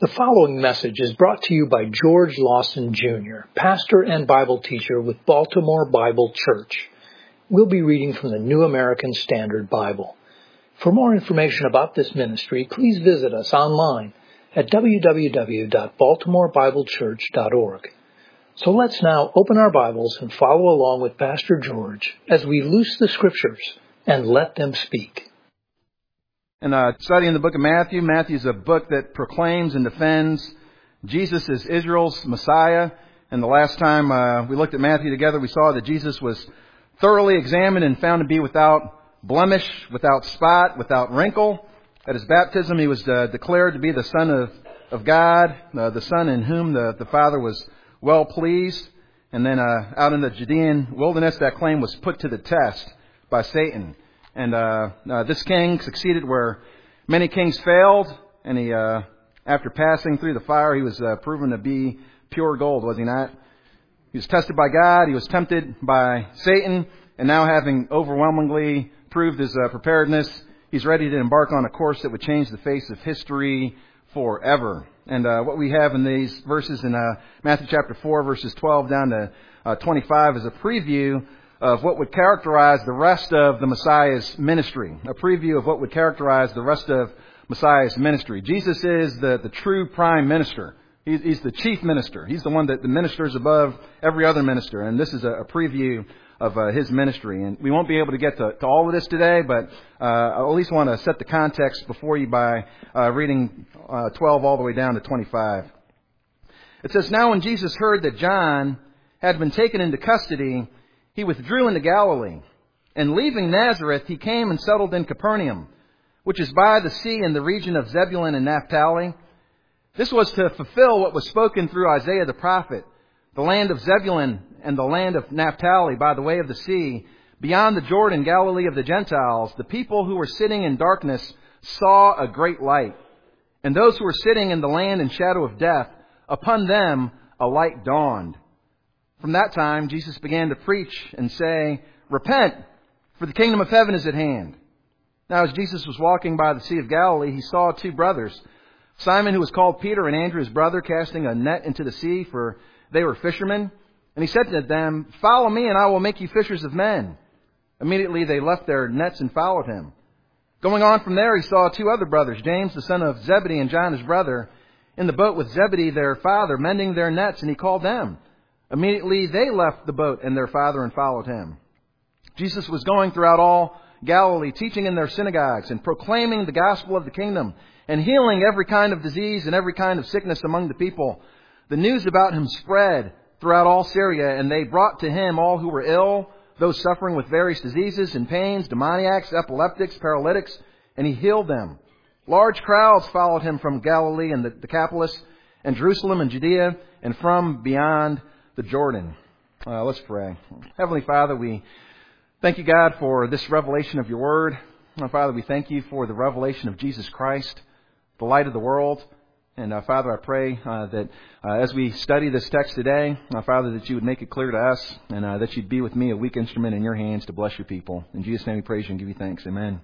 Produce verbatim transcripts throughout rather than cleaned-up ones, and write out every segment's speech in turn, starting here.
The following message is brought to you by George Lawson, Junior, pastor and Bible teacher with Baltimore Bible Church. We'll be reading from the New American Standard Bible. For more information about this ministry, please visit us online at w w w dot baltimore bible church dot org. So let's now open our Bibles and follow along with Pastor George as we loose the Scriptures and let them speak. And uh, studying the book of Matthew, Matthew is a book that proclaims and defends Jesus as Israel's Messiah. And the last time uh, we looked at Matthew together, we saw that Jesus was thoroughly examined and found to be without blemish, without spot, without wrinkle. At his baptism, he was uh, declared to be the Son of, of God, uh, the Son in whom the, the Father was well pleased. And then uh, out in the Judean wilderness, that claim was put to the test by Satan. And uh, uh, this king succeeded where many kings failed. And he, uh, after passing through the fire, he was uh, proven to be pure gold, was he not? He was tested by God. He was tempted by Satan. And now, having overwhelmingly proved his uh, preparedness, he's ready to embark on a course that would change the face of history forever. And uh, what we have in these verses in uh, Matthew chapter four, verses twelve down to uh, twenty-five is a preview of what would characterize the rest of the Messiah's ministry. A preview of what would characterize the rest of Messiah's ministry. Jesus is the, the true prime minister. He's, he's the chief minister. He's the one that the ministers above every other minister. And this is a, a preview of uh, his ministry. And we won't be able to get to, to all of this today, but uh, I at least want to set the context before you by uh, reading uh, twelve all the way down to twenty-five. It says, "Now when Jesus heard that John had been taken into custody, he withdrew into Galilee. And leaving Nazareth, he came and settled in Capernaum, which is by the sea in the region of Zebulun and Naphtali. This was to fulfill what was spoken through Isaiah the prophet. The land of Zebulun and the land of Naphtali by the way of the sea, beyond the Jordan, Galilee of the Gentiles, the people who were sitting in darkness saw a great light. And those who were sitting in the land and shadow of death, upon them a light dawned. From that time, Jesus began to preach and say, 'Repent, for the kingdom of heaven is at hand.' Now, as Jesus was walking by the Sea of Galilee, he saw two brothers, Simon, who was called Peter, and Andrew, his brother, casting a net into the sea, for they were fishermen. And he said to them, 'Follow me, and I will make you fishers of men.' Immediately they left their nets and followed him. Going on from there, he saw two other brothers, James, the son of Zebedee, and John, his brother, in the boat with Zebedee, their father, mending their nets, and he called them. Immediately they left the boat and their father and followed him. Jesus was going throughout all Galilee, teaching in their synagogues and proclaiming the gospel of the kingdom and healing every kind of disease and every kind of sickness among the people. The news about him spread throughout all Syria, and they brought to him all who were ill, those suffering with various diseases and pains, demoniacs, epileptics, paralytics, and he healed them. Large crowds followed him from Galilee and the Decapolis and Jerusalem and Judea and from beyond the Jordan." Uh, let's pray. Heavenly Father, we thank you, God, for this revelation of your word. Uh, Father, we thank you for the revelation of Jesus Christ, the light of the world. And uh, Father, I pray uh, that uh, as we study this text today, uh, Father, that you would make it clear to us and uh, that you'd be with me, a weak instrument in your hands to bless your people. In Jesus' name we praise you and give you thanks. Amen.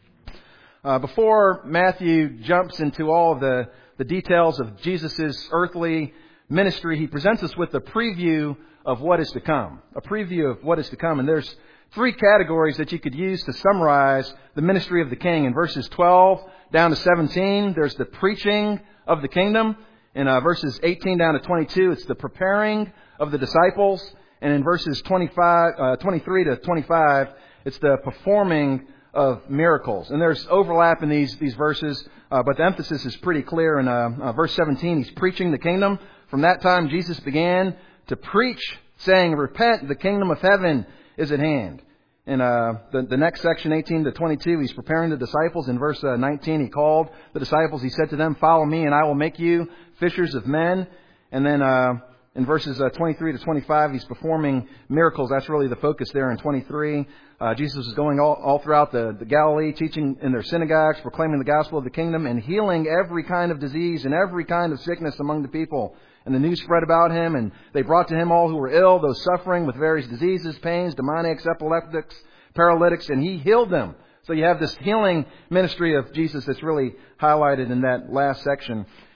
Uh, before Matthew jumps into all of the, the details of Jesus' earthly ministry, he presents us with a preview of what is to come. A preview of what is to come. And there's three categories that you could use to summarize the ministry of the King. In verses twelve down to seventeen, there's the preaching of the kingdom. In uh, verses eighteen down to twenty-two, it's the preparing of the disciples. And in verses twenty-five, uh, twenty-three to twenty-five, it's the performing of miracles. And there's overlap in these, these verses, uh, but the emphasis is pretty clear. In uh, uh, verse seventeen, he's preaching the kingdom. From that time, Jesus began to preach, saying, 'Repent, the kingdom of heaven is at hand.'" In uh, the, the next section, eighteen to twenty-two, he's preparing the disciples. In verse uh, nineteen, he called the disciples. He said to them, "Follow me, and I will make you fishers of men." And then uh, in verses uh, twenty-three to twenty-five, he's performing miracles. That's really the focus there in twenty-three. Uh, Jesus is going all, all throughout the, the Galilee, teaching in their synagogues, proclaiming the gospel of the kingdom, and healing every kind of disease and every kind of sickness among the people. And the news spread about him, and they brought to him all who were ill, those suffering with various diseases, pains, demoniacs, epileptics, paralytics, and he healed them. So you have this healing ministry of Jesus that's really highlighted in that last section.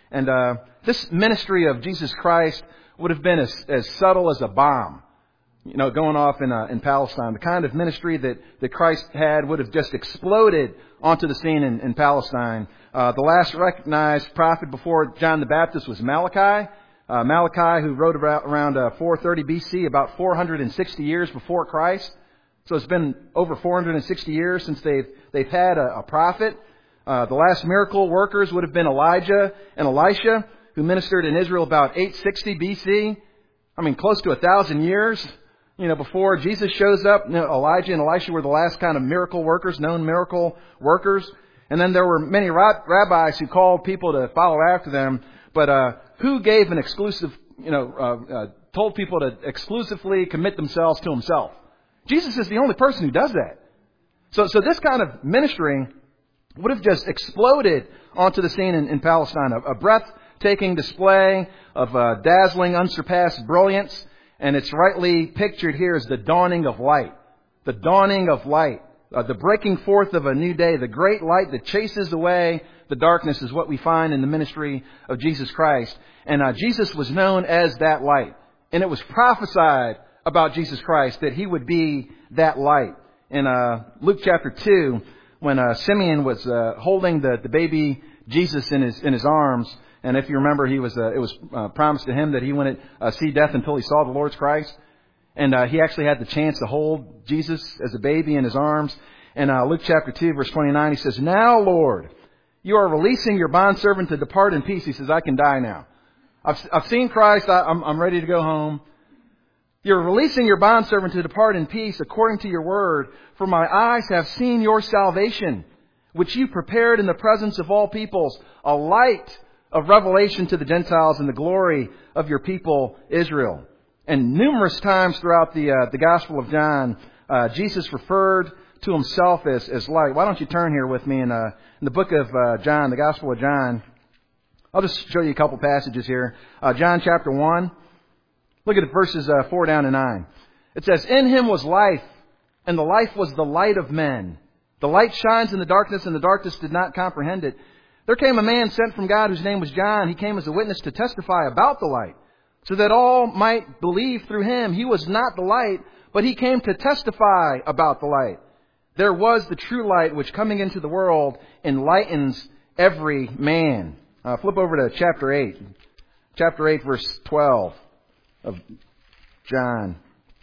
And uh, this ministry of Jesus Christ would have been as, as subtle as a bomb, you know, going off in uh, in Palestine. The kind of ministry that, that Christ had would have just exploded onto the scene in, in Palestine. Uh, the last recognized prophet before John the Baptist was Malachi. Uh, Malachi, who wrote about around uh, four thirty B C, about four hundred sixty years before Christ. So it's been over four hundred sixty years since they've they've had a, a prophet. Uh, the last miracle workers would have been Elijah and Elisha, who ministered in Israel about eight sixty B C. I mean, close to a thousand years, you know, before Jesus shows up. You know, Elijah and Elisha were the last kind of miracle workers, known miracle workers. And then there were many rabbis who called people to follow after them. But uh, who gave an exclusive, you know, uh, uh, told people to exclusively commit themselves to himself? Jesus is the only person who does that. So, so this kind of ministry would have just exploded onto the scene in, in Palestine. A, a breathtaking display of uh, dazzling, unsurpassed brilliance. And it's rightly pictured here as the dawning of light. The dawning of light. Uh, the breaking forth of a new day. The great light that chases away the darkness is what we find in the ministry of Jesus Christ. And uh, Jesus was known as that light. And it was prophesied about Jesus Christ that He would be that light. In uh, Luke chapter two, when uh, Simeon was uh, holding the, the baby Jesus in his in his arms, and if you remember, he was uh, it was uh, promised to him that he wouldn't uh, see death until he saw the Lord's Christ, and uh, he actually had the chance to hold Jesus as a baby in his arms. And uh, Luke chapter two, verse twenty-nine, he says, "Now, Lord, you are releasing your bondservant to depart in peace." He says, "I can die now. I've I've seen Christ. I, I'm I'm ready to go home. You're releasing your bondservant to depart in peace according to your word. For my eyes have seen your salvation, which you prepared in the presence of all peoples, a light of revelation to the Gentiles and the glory of your people Israel." And numerous times throughout the uh, the Gospel of John, uh, Jesus referred to Himself as, as light. Why don't you turn here with me in, uh, in the book of uh, John, the Gospel of John. I'll just show you a couple passages here. Uh, John chapter one. Look at verses uh, four down to nine. It says, "In Him was life, and the life was the light of men. The light shines in the darkness, and the darkness did not comprehend it. There came a man sent from God whose name was John. He came as a witness to testify about the light, so that all might believe through him. He was not the light, but he came to testify about the light. There was the true light, which coming into the world enlightens every man." Uh, flip over to chapter eight. Chapter eight, verse twelve of John.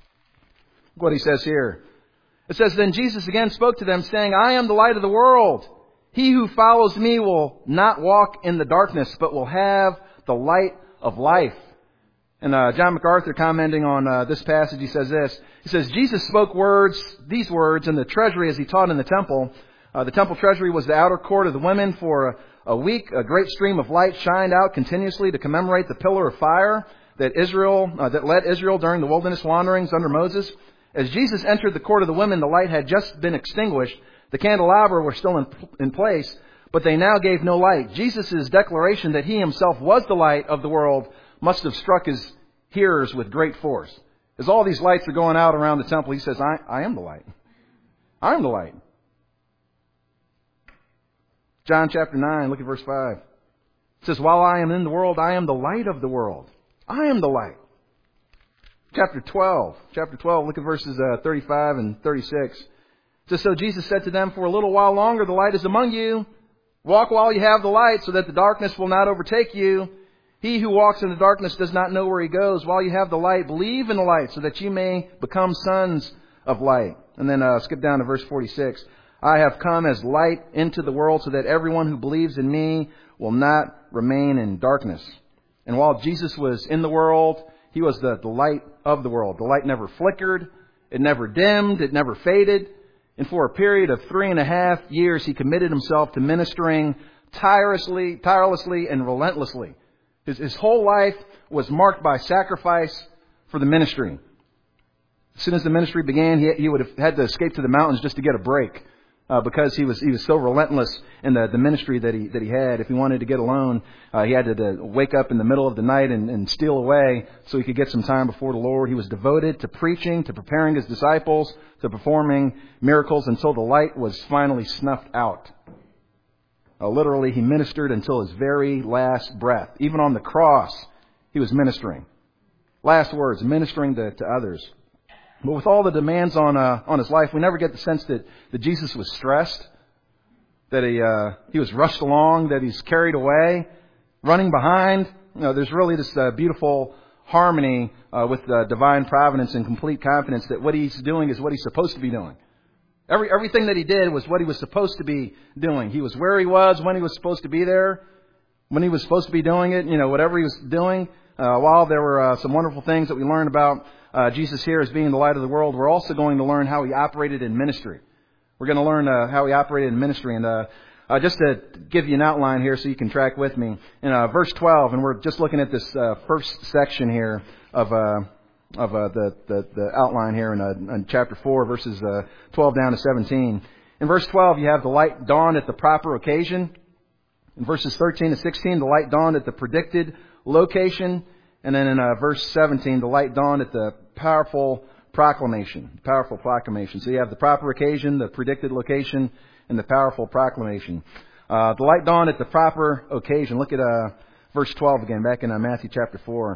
Look what he says here. It says, "Then Jesus again spoke to them, saying, I am the light of the world. He who follows me will not walk in the darkness, but will have the light of life." And uh, John MacArthur, commenting on uh, this passage, he says this. He says, "Jesus spoke words, these words, in the treasury as he taught in the temple. Uh, the temple treasury was the outer court of the women. For a, a week, a great stream of light shined out continuously to commemorate the pillar of fire that Israel uh, that led Israel during the wilderness wanderings under Moses. As Jesus entered the court of the women, the light had just been extinguished. The candelabra were still in, in place, but they now gave no light. Jesus' declaration that He Himself was the light of the world must have struck His hearers with great force. As all these lights are going out around the temple, He says, I, I am the light. I am the light." John chapter nine, look at verse five. It says, "While I am in the world, I am the light of the world. I am the light." Chapter twelve, chapter twelve, look at verses uh, thirty-five and thirty-six. It says, "So Jesus said to them, for a little while longer the light is among you. Walk while you have the light, so that the darkness will not overtake you. He who walks in the darkness does not know where he goes. While you have the light, believe in the light, so that you may become sons of light." And then uh, skip down to verse forty-six. "I have come as light into the world, so that everyone who believes in me will not remain in darkness." And while Jesus was in the world, He was the, the light of the world. The light never flickered. It never dimmed. It never faded. And for a period of three and a half years, He committed Himself to ministering tirelessly, tirelessly and relentlessly. His, his whole life was marked by sacrifice for the ministry. As soon as the ministry began, he, he would have had to escape to the mountains just to get a break. Uh, because he was he was so relentless in the, the ministry that he that he had. If he wanted to get alone, uh, he had to, to wake up in the middle of the night and, and steal away so he could get some time before the Lord. He was devoted to preaching, to preparing His disciples, to performing miracles until the light was finally snuffed out. Uh, literally, he ministered until his very last breath. Even on the cross, he was ministering. Last words, ministering to, to others. But with all the demands on uh, on his life, we never get the sense that, that Jesus was stressed, that he uh, he was rushed along, that he's carried away, running behind. You know, there's really this uh, beautiful harmony uh, with uh, divine providence and complete confidence that what he's doing is what he's supposed to be doing. Every everything that he did was what he was supposed to be doing. He was where he was when he was supposed to be there, when he was supposed to be doing it. You know, whatever he was doing. Uh, while there were uh, some wonderful things that we learned about uh, Jesus here as being the light of the world, we're also going to learn how he operated in ministry. We're going to learn uh, how he operated in ministry. And uh, uh, just to give you an outline here so you can track with me, in uh, verse twelve, and we're just looking at this uh, first section here of uh, of uh, the, the the outline here in, uh, in chapter four, verses uh, twelve down to seventeen. In verse twelve, you have the light dawned at the proper occasion. In verses thirteen to sixteen, the light dawned at the predicted location. And then in uh, verse seventeen, the light dawned at the powerful proclamation. Powerful proclamation. So you have the proper occasion, the predicted location, and the powerful proclamation. Uh, the light dawned at the proper occasion. Look at uh, verse twelve again, back in uh, Matthew chapter four.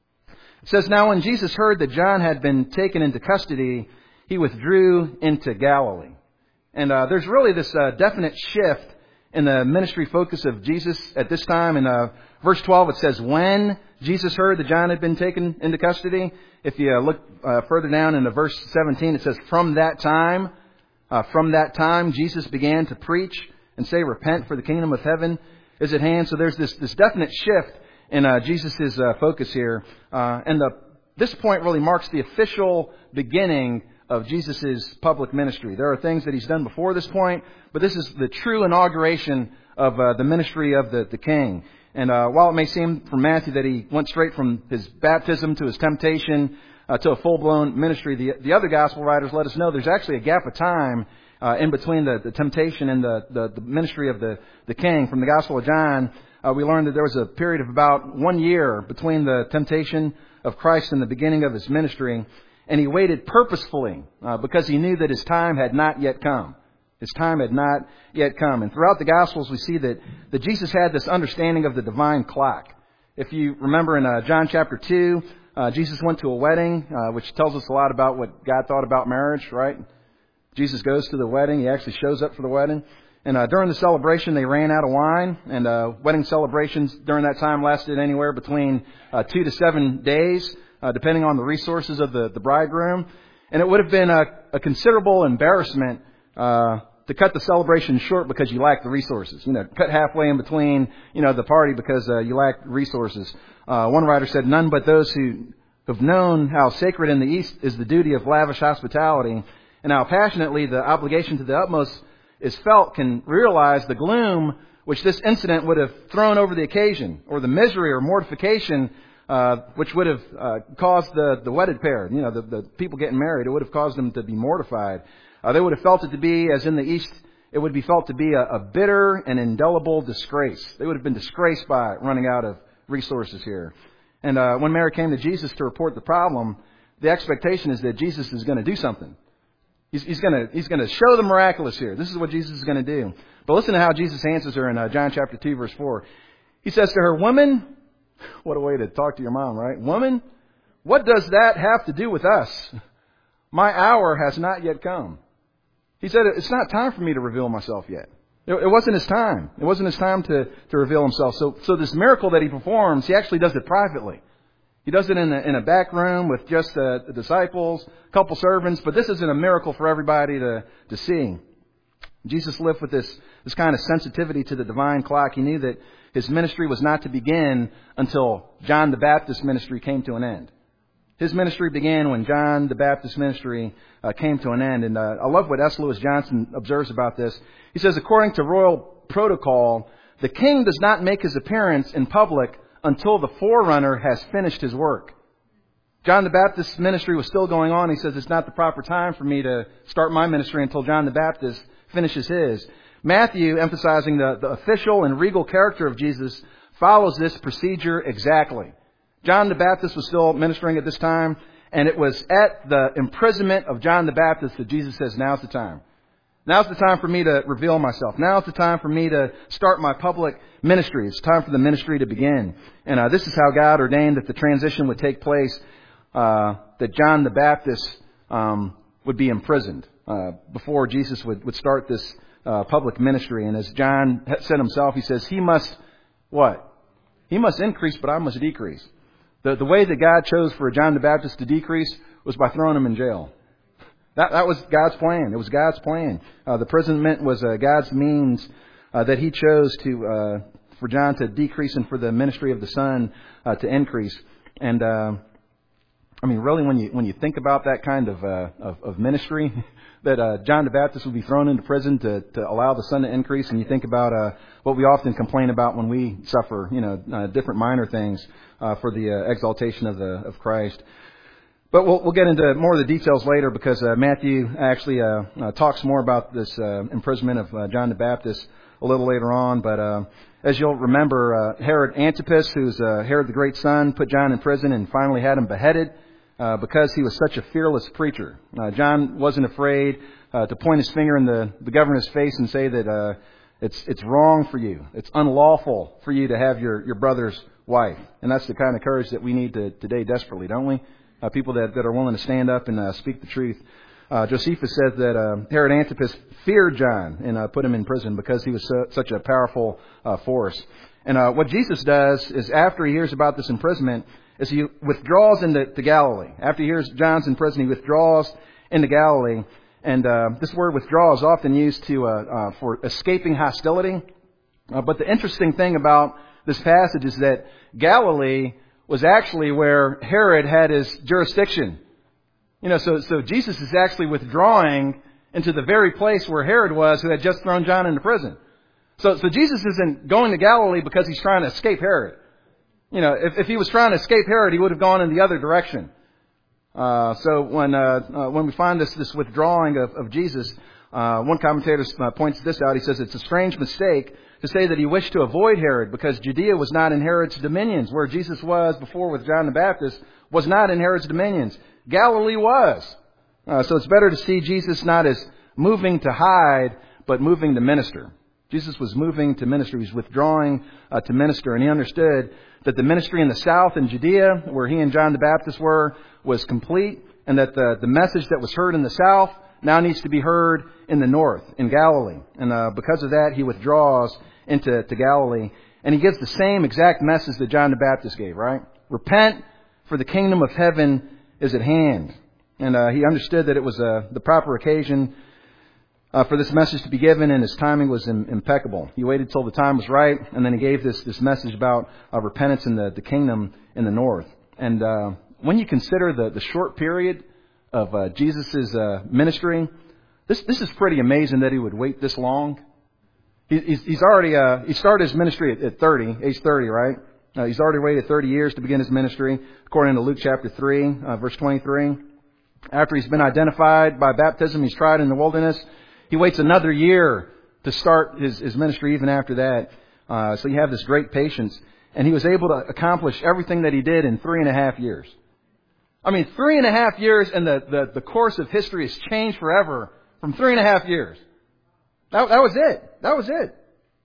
It says, "Now when Jesus heard that John had been taken into custody, he withdrew into Galilee." And uh, there's really this uh, definite shift in the ministry focus of Jesus at this time. In uh, verse twelve, it says, "When Jesus heard that John had been taken into custody." If you uh, look uh, further down into verse seventeen, it says, "From that time, uh, from that time, Jesus began to preach and say, 'Repent, for the kingdom of heaven is at hand.'" So there's this this definite shift in uh, Jesus' uh, focus here, uh, and the this point really marks the official beginning of Jesus' public ministry. There are things that he's done before this point, but this is the true inauguration of uh, the ministry of the, the King. And uh, while it may seem from Matthew that he went straight from his baptism to his temptation uh, to a full-blown ministry, the, the other gospel writers let us know there's actually a gap of time uh, in between the, the temptation and the, the, the ministry of the, the King. From the Gospel of John, uh, we learned that there was a period of about one year between the temptation of Christ and the beginning of his ministry. And he waited purposefully uh, because he knew that his time had not yet come. His time had not yet come. And throughout the Gospels, we see that, that Jesus had this understanding of the divine clock. If you remember in uh, John chapter two, uh, Jesus went to a wedding, uh, which tells us a lot about what God thought about marriage, right? Jesus goes to the wedding. He actually shows up for the wedding. And uh, during the celebration, they ran out of wine. And uh, wedding celebrations during that time lasted anywhere between uh, two to seven days. Uh, depending on the resources of the, the bridegroom. And it would have been a, a considerable embarrassment uh, to cut the celebration short because you lacked the resources. You know, cut halfway in between, you know, the party because uh, you lacked resources. Uh, one writer said, "None but those who have known how sacred in the East is the duty of lavish hospitality and how passionately the obligation to the utmost is felt can realize the gloom which this incident would have thrown over the occasion, or the misery or mortification Uh, which would have uh, caused the, the wedded pair, you know, the, the people getting married, it would have caused them to be mortified. Uh, they would have felt it to be, as in the East, it would be felt to be a, a bitter and indelible disgrace. They would have been disgraced by running out of resources here. And uh, when Mary came to Jesus to report the problem, the expectation is that Jesus is going to do something. He's, he's going to he's going to show the miraculous here. This is what Jesus is going to do. But listen to how Jesus answers her in uh, John chapter two, verse four. He says to her, "Woman," what a way to talk to your mom, right? "Woman, what does that have to do with us? My hour has not yet come." He said, it's not time for me to reveal myself yet. It wasn't his time. It wasn't his time to, to reveal himself. So, so this miracle that he performs, he actually does it privately. He does it in a, in a back room with just the, the disciples, a couple servants, but this isn't a miracle for everybody to, to see. Jesus lived with this, this kind of sensitivity to the divine clock. He knew that his ministry was not to begin until John the Baptist's ministry came to an end. His ministry began when John the Baptist's ministry uh, came to an end. And uh, I love what S. Lewis Johnson observes about this. He says, according to royal protocol, the king does not make his appearance in public until the forerunner has finished his work. John the Baptist's ministry was still going on. He says, it's not the proper time for me to start my ministry until John the Baptist finishes his. Matthew, emphasizing the, the official and regal character of Jesus, follows this procedure exactly. John the Baptist was still ministering at this time, and it was at the imprisonment of John the Baptist that Jesus says, now's the time. Now's the time for me to reveal myself. Now's the time for me to start my public ministry. It's time for the ministry to begin. And uh, this is how God ordained that the transition would take place, uh, that John the Baptist um, would be imprisoned uh, before Jesus would, would start this uh, public ministry. And as John said himself, he says, he must, what? He must increase, but I must decrease. The, the way that God chose for John the Baptist to decrease was by throwing him in jail. That, that was God's plan. It was God's plan. Uh, the imprisonment was uh, God's means uh, that He chose to uh, for John to decrease and for the ministry of the Son uh, to increase. And uh, I mean, really, when you when you think about that kind of uh, of, of ministry, that uh, John the Baptist would be thrown into prison to, to allow the Son to increase, and you think about uh, what we often complain about when we suffer, you know, uh, different minor things uh, for the uh, exaltation of the of Christ. But we'll, we'll get into more of the details later because uh, Matthew actually uh, uh, talks more about this uh, imprisonment of uh, John the Baptist a little later on. But uh, as you'll remember, uh, Herod Antipas, who's uh, Herod the Great's son, put John in prison and finally had him beheaded uh, because he was such a fearless preacher. Uh, John wasn't afraid uh, to point his finger in the, the governor's face and say that uh, it's it's wrong for you. It's unlawful for you to have your, your brother's wife. And that's the kind of courage that we need to, today desperately, don't we? Uh, people that, that are willing to stand up and uh, speak the truth. Uh, Josephus says that uh, Herod Antipas feared John and uh, put him in prison because he was so, such a powerful uh, force. And uh, what Jesus does is after he hears about this imprisonment, is he withdraws into to Galilee. After he hears John's in prison, he withdraws into Galilee. And uh, this word withdraw is often used to uh, uh, for escaping hostility. Uh, but the interesting thing about this passage is that Galilee was actually where Herod had his jurisdiction. You know, so so Jesus is actually withdrawing into the very place where Herod was, who had just thrown John into prison. So so Jesus isn't going to Galilee because he's trying to escape Herod. You know, if, if he was trying to escape Herod, he would have gone in the other direction. Uh, so when uh, uh, when we find this this withdrawing of, of Jesus, uh, one commentator uh, points this out. He says it's a strange mistake to say that he wished to avoid Herod because Judea was not in Herod's dominions, where Jesus was before with John the Baptist was not in Herod's dominions. Galilee was. Uh, so it's better to see Jesus not as moving to hide, but moving to minister. Jesus was moving to minister. He was withdrawing uh, to minister. And he understood that the ministry in the south in Judea, where he and John the Baptist were, was complete. And that the, the message that was heard in the south now needs to be heard in the north, in Galilee. And uh, because of that, he withdraws into to Galilee. And he gives the same exact message that John the Baptist gave, right? Repent, for the kingdom of heaven is at hand. And uh, he understood that it was uh, the proper occasion uh, for this message to be given, and his timing was im- impeccable. He waited till the time was right, and then he gave this this message about uh, repentance in the, the kingdom in the north. And uh, when you consider the, the short period of uh, Jesus' uh, ministry, this this is pretty amazing that he would wait this long. He, he's, he's already uh, he started his ministry at, at thirty, age thirty, right? Uh, he's already waited thirty years to begin his ministry, according to Luke chapter three, uh, verse twenty-three. After he's been identified by baptism, he's tried in the wilderness. He waits another year to start his, his ministry even after that. Uh, so you have this great patience. And he was able to accomplish everything that he did in three and a half years. I mean, three and a half years, and the, the, the course of history has changed forever from three and a half years. That, that was it. That was it.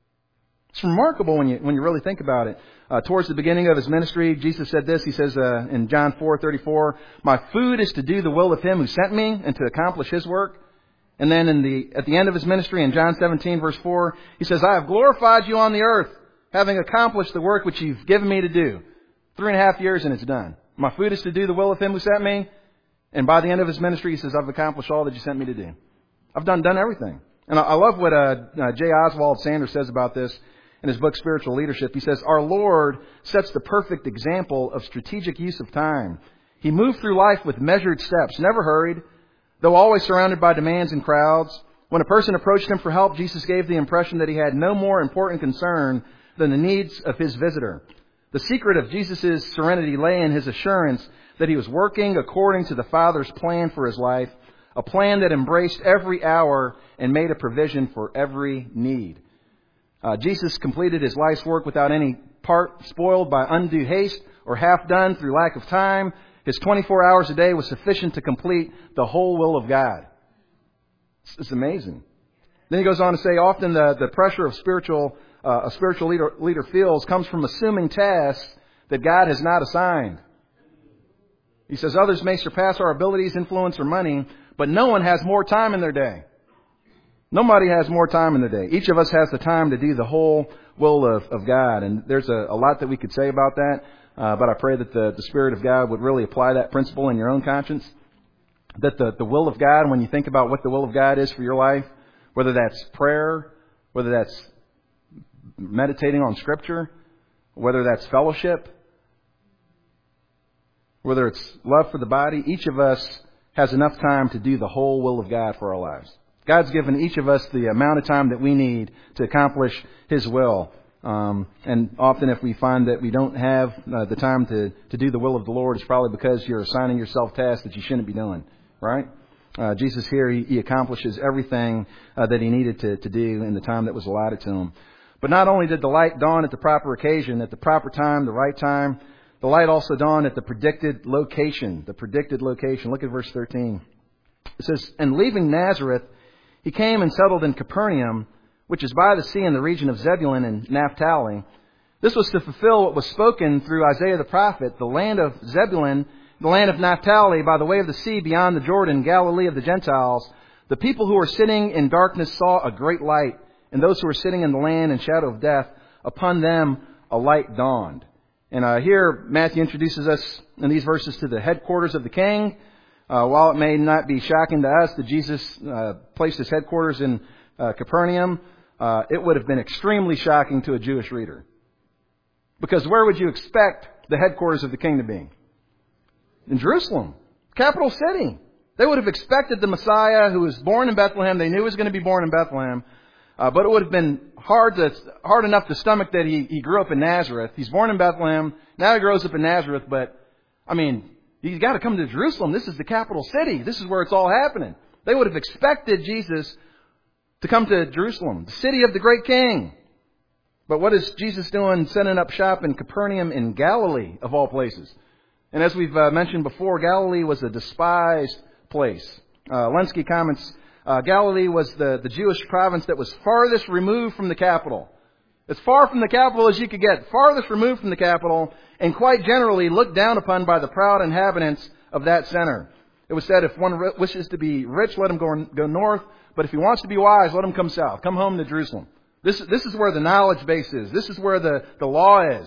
It's remarkable when you when you really think about it. Uh, towards the beginning of his ministry, Jesus said this. He says uh, in John four thirty-four, "My food is to do the will of Him who sent me and to accomplish His work." And then in the at the end of his ministry, in John seventeen, verse four, he says, "I have glorified you on the earth, having accomplished the work which you've given me to do." Three and a half years and it's done. My food is to do the will of Him who sent me. And by the end of his ministry, he says, "I've accomplished all that you sent me to do. I've done done everything." And I, I love what uh, uh, J. Oswald Sanders says about this. In his book, Spiritual Leadership, he says, "Our Lord sets the perfect example of strategic use of time. He moved through life with measured steps, never hurried, though always surrounded by demands and crowds. When a person approached Him for help, Jesus gave the impression that He had no more important concern than the needs of His visitor. The secret of Jesus' serenity lay in His assurance that He was working according to the Father's plan for His life, a plan that embraced every hour and made a provision for every need." Uh, Jesus completed His life's work without any part spoiled by undue haste or half done through lack of time. His twenty-four hours a day was sufficient to complete the whole will of God. It's, it's amazing. Then he goes on to say, often the, the pressure of spiritual, uh, a spiritual leader, leader feels comes from assuming tasks that God has not assigned. He says, others may surpass our abilities, influence, or money, but no one has more time in their day. Nobody has more time in their day. Each of us has the time to do the whole will of, of God. And there's a, a lot that we could say about that. Uh, but I pray that the, the Spirit of God would really apply that principle in your own conscience. That the, the will of God, when you think about what the will of God is for your life, whether that's prayer, whether that's meditating on Scripture, whether that's fellowship, whether it's love for the body, each of us has enough time to do the whole will of God for our lives. God's given each of us the amount of time that we need to accomplish His will. Um, and often if we find that we don't have uh, the time to, to do the will of the Lord, it's probably because you're assigning yourself tasks that you shouldn't be doing, right? Uh, Jesus here, he, he accomplishes everything uh, that He needed to, to do in the time that was allotted to Him. But not only did the light dawn at the proper occasion, at the proper time, the right time, the light also dawned at the predicted location, the predicted location. Look at verse thirteen. It says, and leaving Nazareth, he came and settled in Capernaum, which is by the sea in the region of Zebulun and Naphtali. This was to fulfill what was spoken through Isaiah the prophet, the land of Zebulun, the land of Naphtali, by the way of the sea beyond the Jordan, Galilee of the Gentiles. The people who were sitting in darkness saw a great light, and those who were sitting in the land and shadow of death, upon them a light dawned. And uh, here Matthew introduces us in these verses to the headquarters of the king. Uh, while it may not be shocking to us that Jesus uh, placed His headquarters in uh, Capernaum, uh, it would have been extremely shocking to a Jewish reader. Because where would you expect the headquarters of the king to be? In Jerusalem, capital city. They would have expected the Messiah who was born in Bethlehem. They knew he was going to be born in Bethlehem. Uh, but it would have been hard to, hard enough to stomach that he, he grew up in Nazareth. He's born in Bethlehem. Now he grows up in Nazareth. But, I mean, he's got to come to Jerusalem. This is the capital city. This is where it's all happening. They would have expected Jesus to come to Jerusalem, the city of the great king. But what is Jesus doing setting up shop in Capernaum in Galilee, of all places? And as we've uh, mentioned before, Galilee was a despised place. Uh, Lenski comments, uh, Galilee was the, the Jewish province that was farthest removed from the capital. As far from the capital as you could get, farthest removed from the capital, and quite generally looked down upon by the proud inhabitants of that center. It was said, if one wishes to be rich, let him go, go north. But if he wants to be wise, let him come south. Come home to Jerusalem. This, this is where the knowledge base is. This is where the, the law is.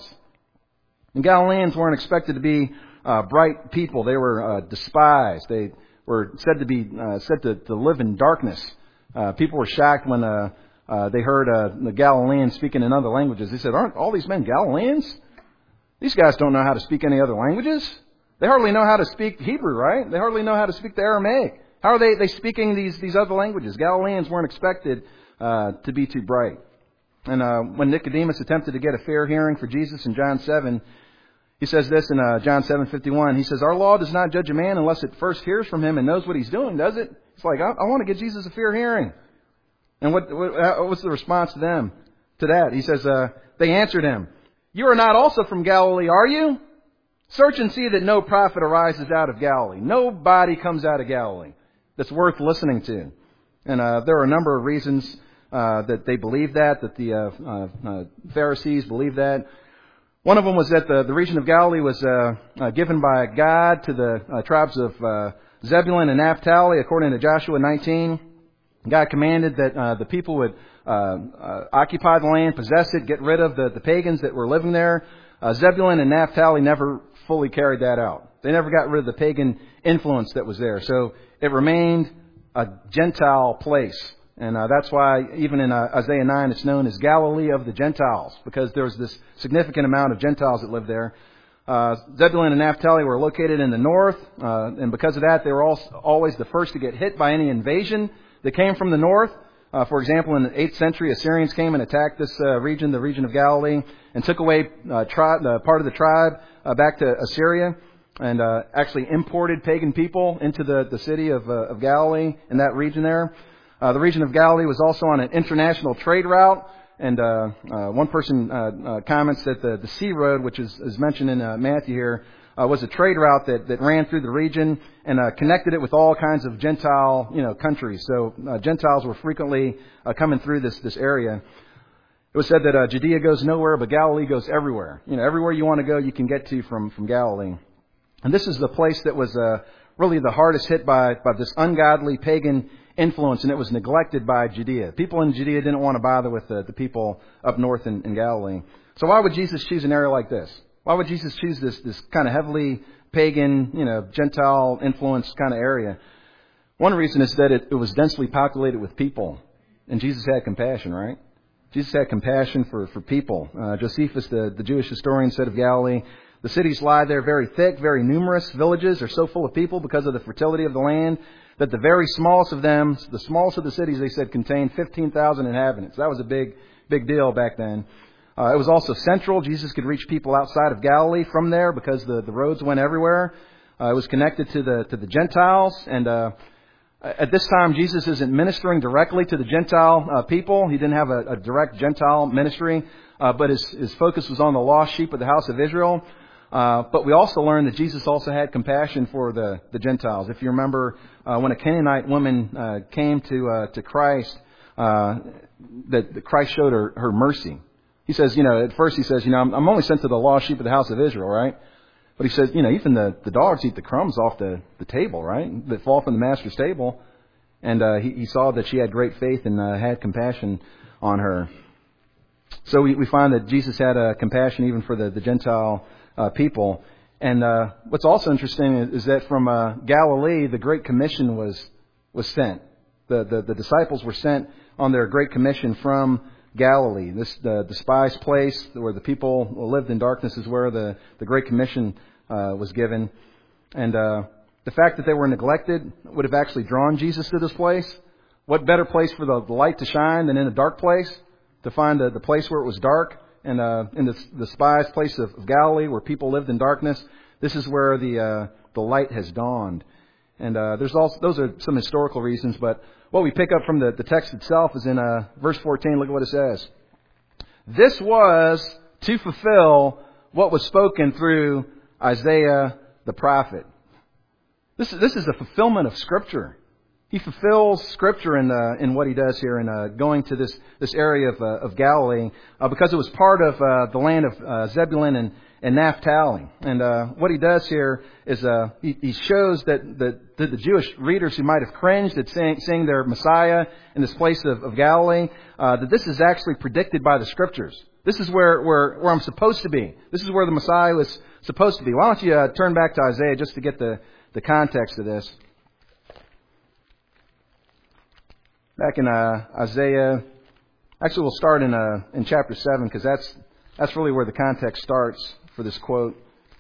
And Galileans weren't expected to be uh, bright people. They were uh, despised. They were said to be uh, said to, to live in darkness. Uh, people were shocked when uh, uh, they heard uh, the Galileans speaking in other languages. They said, aren't all these men Galileans? These guys don't know how to speak any other languages. They hardly know how to speak Hebrew, right? They hardly know how to speak the Aramaic. How are they, they speaking these, these other languages? Galileans weren't expected uh, to be too bright. And uh, when Nicodemus attempted to get a fair hearing for Jesus in John seven, he says this in uh, John seven fifty-one. He says, our law does not judge a man unless it first hears from him and knows what he's doing, does it? It's like, I, I want to get Jesus a fair hearing. And what, what what's the response to them, to that? He says, uh, they answered him, you are not also from Galilee, are you? Search and see that no prophet arises out of Galilee. Nobody comes out of Galilee that's worth listening to. And uh, there are a number of reasons uh, that they believe that, that the uh, uh, uh, Pharisees believe that. One of them was that the, the region of Galilee was uh, uh, given by God to the uh, tribes of uh, Zebulun and Naphtali, according to Joshua nineteen. God commanded that uh, the people would uh, uh, occupy the land, possess it, get rid of the, the pagans that were living there. Uh, Zebulun and Naphtali never fully carried that out. They never got rid of the pagan influence that was there. So it remained a Gentile place. And uh, that's why even in uh, Isaiah nine it's known as Galilee of the Gentiles, because there was this significant amount of Gentiles that lived there. Uh, Zebulun and Naphtali were located in the north, uh, and because of that they were also always the first to get hit by any invasion that came from the north. Uh, for example, in the eighth century, Assyrians came and attacked this uh, region, the region of Galilee, and took away uh, tri- uh, part of the tribe uh, back to Assyria, and uh, actually imported pagan people into the, the city of, uh, of Galilee in that region there. Uh, the region of Galilee was also on an international trade route, and uh, uh, one person uh, uh, comments that the, the sea road, which is, is mentioned in uh, Matthew here, uh, was a trade route that, that ran through the region and uh, connected it with all kinds of Gentile, you know, countries. So uh, Gentiles were frequently uh, coming through this this area. It was said that uh, Judea goes nowhere, but Galilee goes everywhere. You know, everywhere you want to go, you can get to from from Galilee. And this is the place that was uh, really the hardest hit by by this ungodly pagan influence, and it was neglected by Judea. People in Judea didn't want to bother with the, the people up north in, in Galilee. So why would Jesus choose an area like this? Why would Jesus choose this this kind of heavily pagan, you know, Gentile influenced kind of area? One reason is that it, it was densely populated with people, and Jesus had compassion, right? Jesus had compassion for, for people. Uh, Josephus, the, the Jewish historian, said of Galilee, the cities lie there very thick, very numerous. Villages are so full of people because of the fertility of the land that the very smallest of them, the smallest of the cities, they said, contained fifteen thousand inhabitants. That was a big, big deal back then. Uh, it was also central. Jesus could reach people outside of Galilee from there because the, the roads went everywhere. Uh, it was connected to the to the Gentiles. And uh, at this time, Jesus isn't ministering directly to the Gentile uh, people. He didn't have a, a direct Gentile ministry, uh, but his, his focus was on the lost sheep of the house of Israel. Uh, but we also learned that Jesus also had compassion for the, the Gentiles. If you remember, uh, when a Canaanite woman uh, came to uh, to Christ, uh, that, that Christ showed her, her mercy. He says, you know, at first he says, you know, I'm, I'm only sent to the lost sheep of the house of Israel, right? But he says, you know, even the, the dogs eat the crumbs off the, the table, right? That fall from the master's table. And uh, he, he saw that she had great faith and uh, had compassion on her. So we, we find that Jesus had uh, compassion even for the, the Gentile uh, people. And uh, what's also interesting is, is that from uh, Galilee, the Great Commission was was sent. The, the the disciples were sent on their Great Commission from Galilee. This the despised place where the people lived in darkness is where the, the Great Commission uh, was given. And uh, the fact that they were neglected would have actually drawn Jesus to this place. What better place for the light to shine than in a dark place? To find the, the place where it was dark. And uh, in the, the despised place of, of Galilee where people lived in darkness, this is where the uh, the light has dawned. And uh, there's also those are some historical reasons, but what we pick up from the, the text itself is in uh, verse fourteen. Look at what it says. This was to fulfill what was spoken through Isaiah the prophet. This is, this is a fulfillment of Scripture. He fulfills Scripture in uh, in what he does here in uh, going to this this area of uh, of Galilee uh, because it was part of uh, the land of uh, Zebulun and, and Naphtali. And uh, what he does here is uh, he, he shows that the, that the Jewish readers who might have cringed at seeing, seeing their Messiah in this place of, of Galilee, uh, that this is actually predicted by the Scriptures. This is where, where where I'm supposed to be. This is where the Messiah was supposed to be. Why don't you uh, turn back to Isaiah just to get the, the context of this. Back in uh, Isaiah, actually we'll start in uh, in chapter seven because that's that's really where the context starts for this quote.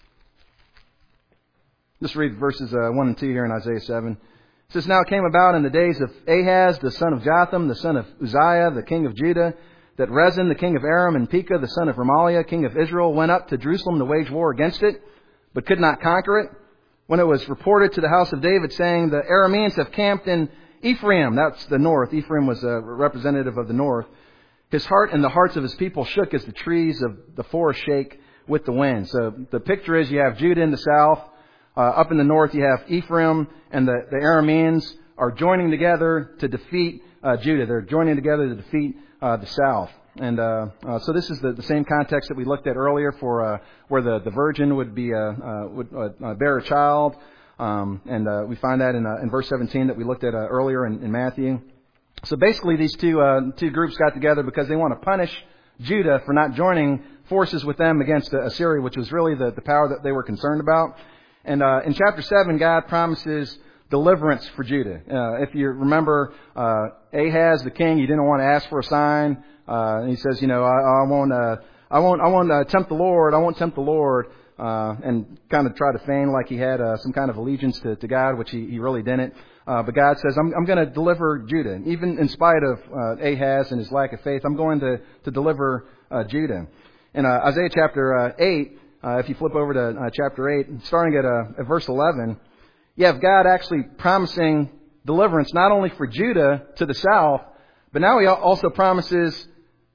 Just read verses uh, one and two here in Isaiah seven. It says, "Now it came about in the days of Ahaz, the son of Jotham, the son of Uzziah, the king of Judah, that Rezin, the king of Aram, and Pekah, the son of Remaliah, king of Israel, went up to Jerusalem to wage war against it, but could not conquer it. When it was reported to the house of David, saying, the Arameans have camped in Ephraim," that's the north. Ephraim was a representative of the north. "His heart and the hearts of his people shook as the trees of the forest shake with the wind." So the picture is you have Judah in the south. Uh, up in the north you have Ephraim, and the, the Arameans are joining together to defeat uh, Judah. They're joining together to defeat uh, the south. And uh, uh, so this is the, the same context that we looked at earlier for uh, where the, the virgin would be uh, uh, would uh, bear a child. Um, and uh, we find that in, uh, in verse seventeen that we looked at uh, earlier in, in Matthew. So basically these two uh, two groups got together because they want to punish Judah for not joining forces with them against uh, Assyria, which was really the, the power that they were concerned about. And uh, in chapter seven, God promises deliverance for Judah. Uh, if you remember, uh, Ahaz, the king, he didn't want to ask for a sign. Uh, and he says, you know, I, I won't, uh, I won't, I won't uh, tempt the Lord. I won't tempt the Lord. Uh, and kind of try to feign like he had uh, some kind of allegiance to, to God, which he, he really didn't. Uh, but God says, I'm, I'm going to deliver Judah. Even in spite of uh, Ahaz and his lack of faith, I'm going to, to deliver uh, Judah. In uh, Isaiah chapter uh, eight, uh, if you flip over to uh, chapter eight, starting at, uh, at verse eleven, you have God actually promising deliverance not only for Judah to the south, but now he also promises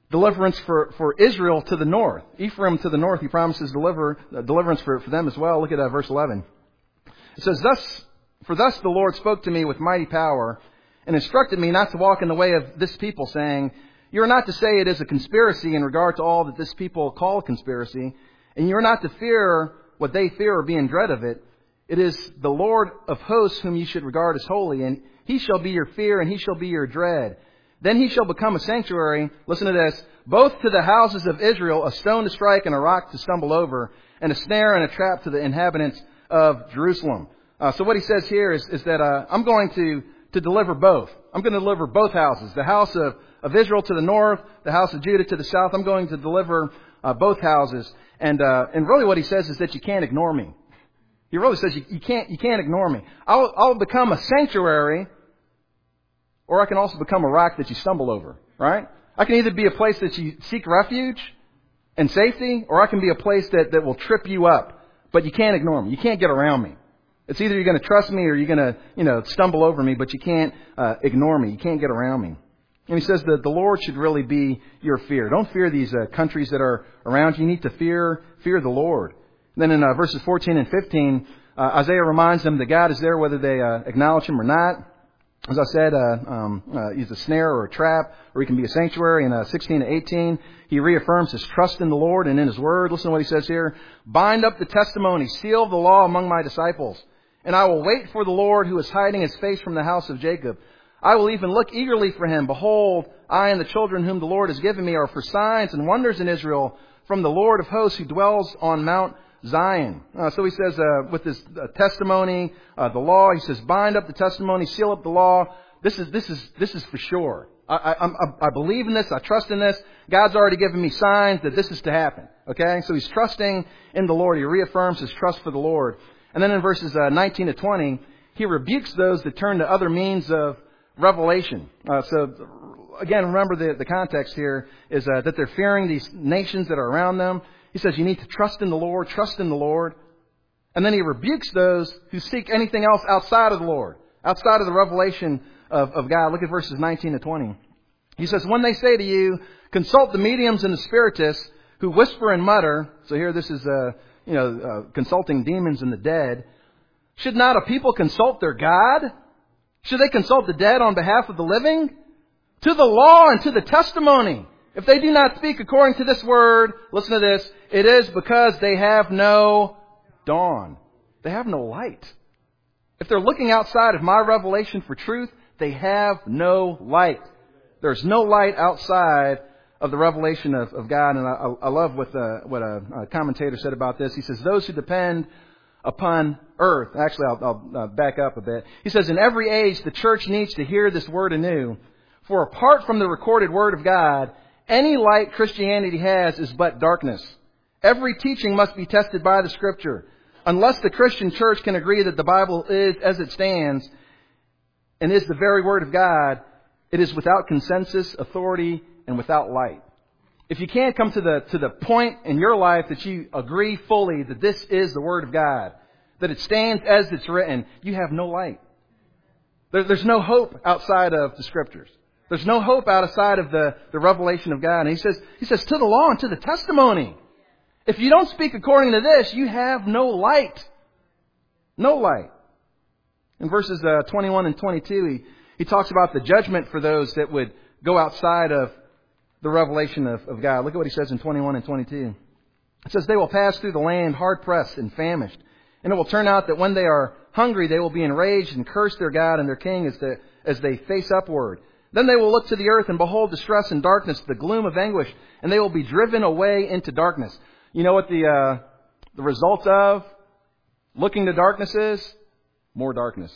deliverance for, for Israel to the north. Ephraim to the north, he promises deliver, uh, deliverance for, for them as well. Look at uh, verse eleven. It says, thus, for thus the Lord spoke to me with mighty power and instructed me not to walk in the way of this people, saying, you are not to say it is a conspiracy in regard to all that this people call conspiracy, and you are not to fear what they fear or be in dread of it. It is the Lord of hosts whom you should regard as holy, and he shall be your fear, and he shall be your dread. Then he shall become a sanctuary, listen to this, both to the houses of Israel, a stone to strike and a rock to stumble over, and a snare and a trap to the inhabitants of Jerusalem. Uh, so what he says here is, is that uh, I'm going to, to deliver both. I'm going to deliver both houses, the house of, of Israel to the north, the house of Judah to the south. I'm going to deliver uh, both houses. And uh, and really what he says is that you can't ignore me. He really says you, you can't you can't ignore me. I'll, I'll become a sanctuary, or I can also become a rock that you stumble over, right? I can either be a place that you seek refuge and safety, or I can be a place that, that will trip you up. But you can't ignore me. You can't get around me. It's either you're going to trust me or you're going to, you know, stumble over me, but you can't uh, ignore me. You can't get around me. And he says that the Lord should really be your fear. Don't fear these uh, countries that are around you. You need to fear fear the Lord. And then in uh, verses fourteen and fifteen, uh, Isaiah reminds them that God is there whether they uh, acknowledge Him or not. As I said, uh, um, uh, He's a snare or a trap, or He can be a sanctuary. In uh, sixteen to eighteen, He reaffirms His trust in the Lord and in His Word. Listen to what He says here. Bind up the testimony, seal the law among my disciples. And I will wait for the Lord who is hiding His face from the house of Jacob. I will even look eagerly for Him. Behold, I and the children whom the Lord has given me are for signs and wonders in Israel from the Lord of hosts who dwells on Mount Zion. Uh, so he says, uh, with this uh, testimony, uh, the law, he says, bind up the testimony, seal up the law. This is, this is, this is for sure. I, I, I, I believe in this. I trust in this. God's already given me signs that this is to happen. Okay. So he's trusting in the Lord. He reaffirms his trust for the Lord. And then in verses uh, nineteen to twenty, he rebukes those that turn to other means of revelation. Uh, so again, remember the, the context here is uh, that they're fearing these nations that are around them. He says you need to trust in the Lord, trust in the Lord. And then he rebukes those who seek anything else outside of the Lord, outside of the revelation of, of God. Look at verses nineteen to twenty. He says, when they say to you, consult the mediums and the spiritists who whisper and mutter. So here this is, uh, you know, uh, consulting demons and the dead. Should not a people consult their God? Should they consult the dead on behalf of the living? To the law and to the testimony. If they do not speak according to this word, listen to this, it is because they have no dawn. They have no light. If they're looking outside of my revelation for truth, they have no light. There's no light outside of the revelation of, of God. And I, I love what, the, what a, a commentator said about this. He says, those who depend upon earth. Actually, I'll, I'll uh, back up a bit. He says, in every age, the church needs to hear this word anew. For apart from the recorded word of God, any light Christianity has is but darkness. Every teaching must be tested by the Scripture. Unless the Christian church can agree that the Bible is as it stands and is the very word of God, it is without consensus, authority, and without light. If you can't come to the to the point in your life that you agree fully that this is the Word of God, that it stands as it's written, you have no light. There, there's no hope outside of the Scriptures. There's no hope outside of the, the revelation of God. And he says, he says, to the law and to the testimony. If you don't speak according to this, you have no light. No light. In verses uh, twenty-one and twenty-two, he, he talks about the judgment for those that would go outside of the revelation of, of God. Look at what he says in twenty-one and twenty-two. It says, they will pass through the land hard-pressed and famished. And it will turn out that when they are hungry, they will be enraged and curse their God and their king as they, as they face upward. Then they will look to the earth and behold distress and darkness, the gloom of anguish, and they will be driven away into darkness. You know what the uh, the result of looking to darkness is? More darkness.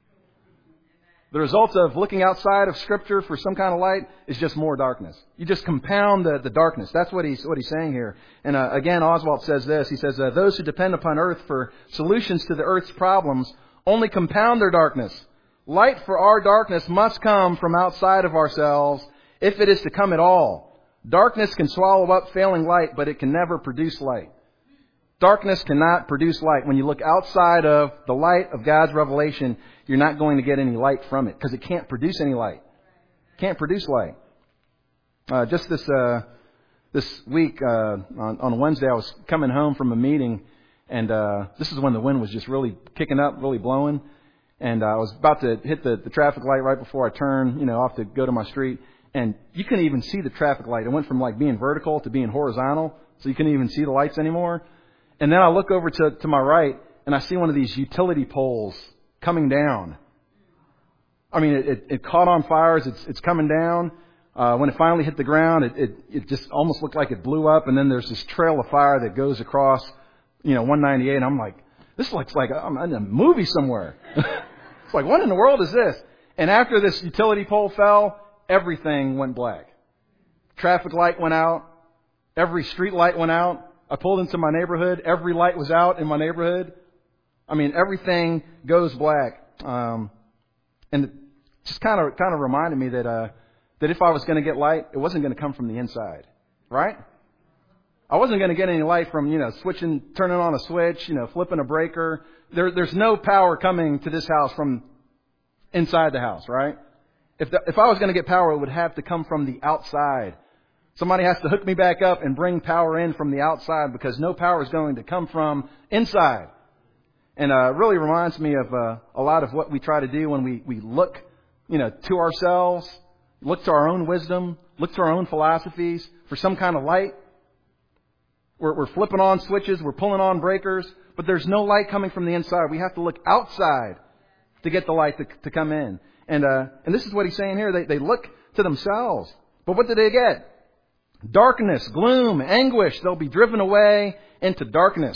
The result of looking outside of Scripture for some kind of light is just more darkness. You just compound the, the darkness. That's what he's what he's saying here. And uh, again, Oswald says this. He says, uh, those who depend upon earth for solutions to the earth's problems only compound their darkness. Light for our darkness must come from outside of ourselves if it is to come at all. Darkness can swallow up failing light, but it can never produce light. Darkness cannot produce light. When you look outside of the light of God's revelation, you're not going to get any light from it because it can't produce any light. It can't produce light. Uh, just this uh, this week, uh, on, on Wednesday, I was coming home from a meeting, and uh, this is when the wind was just really kicking up, really blowing. And uh, I was about to hit the, the traffic light right before I turned, you know, off to go to my street. And you couldn't even see the traffic light. It went from like being vertical to being horizontal, so you couldn't even see the lights anymore. And then I look over to, to my right, and I see one of these utility poles coming down. I mean, it, it, it caught on fire as it's, it's coming down. Uh, when it finally hit the ground, it, it, it just almost looked like it blew up. And then there's this trail of fire that goes across, you know, one ninety-eight. And I'm like, this looks like I'm in a movie somewhere. It's like, what in the world is this? And after this utility pole fell, everything went black. Traffic light went out. Every street light went out. I pulled into my neighborhood. Every light was out in my neighborhood. I mean, everything goes black. Um, and it just kind of kind of reminded me that uh, that if I was going to get light, it wasn't going to come from the inside, right? I wasn't going to get any light from, you know, switching, turning on a switch, you know, flipping a breaker. There, there's no power coming to this house from inside the house, right? If the, if I was going to get power, it would have to come from the outside. Somebody has to hook me back up and bring power in from the outside, because no power is going to come from inside. And uh, it really reminds me of uh, a lot of what we try to do when we, we look, you know, to ourselves, look to our own wisdom, look to our own philosophies for some kind of light. We're, we're flipping on switches, we're pulling on breakers, but there's no light coming from the inside. We have to look outside to get the light to, to come in. And uh, and this is what he's saying here. They, they look to themselves. But what do they get? Darkness, gloom, anguish. They'll be driven away into darkness.